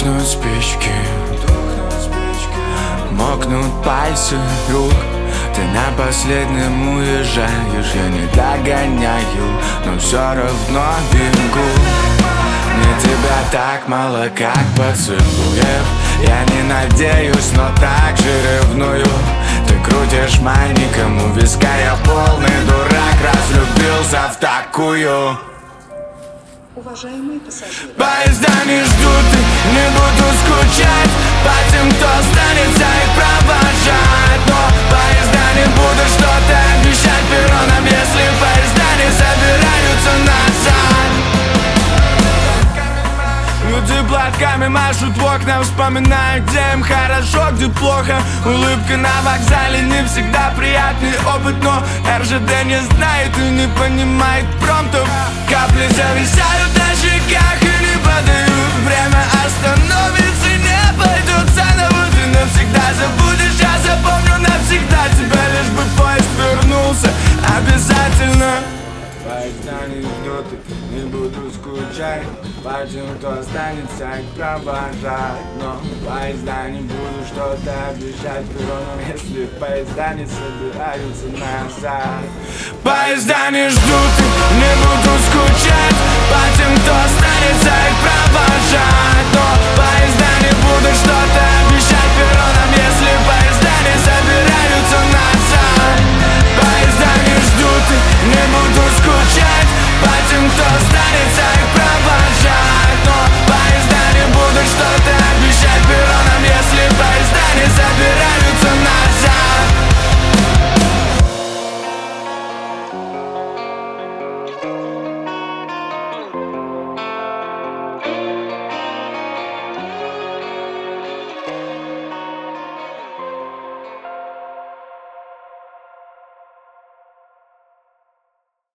Тухнут спички, мокнут пальцы рук. Ты на последнем уезжаешь, я не догоняю, но все равно бегу. Мне тебя так мало, как поцелуев. Я не надеюсь, но так же ревную. Ты крутишь маятником у виска, я полный дурак, разлюбился в такую. Уважаемые пассажиры, Поезда не ждут и не буду скучать по тем, кто останется их провожать. Но поезда не будут что-то обещать перронам, если поезда не собираются назад. Люди платками машут в окна, вспоминают, где им хорошо, где плохо. Улыбка на вокзале не всегда приятный опыт, но РЖД не знает и не понимает промптов. Капли зависают на щеках и не подают. Время остановится, не пойдет заново. Ты навсегда забудешь, я запомню навсегда тебя, лишь бы поезд вернулся обязательно. Поезда не ждут, не буду скучать по тем, кто останется их провожать. Но поезда не буду что-то обещать перронам, если поезда не собираются назад. Поезда не ждут, не буду скучать по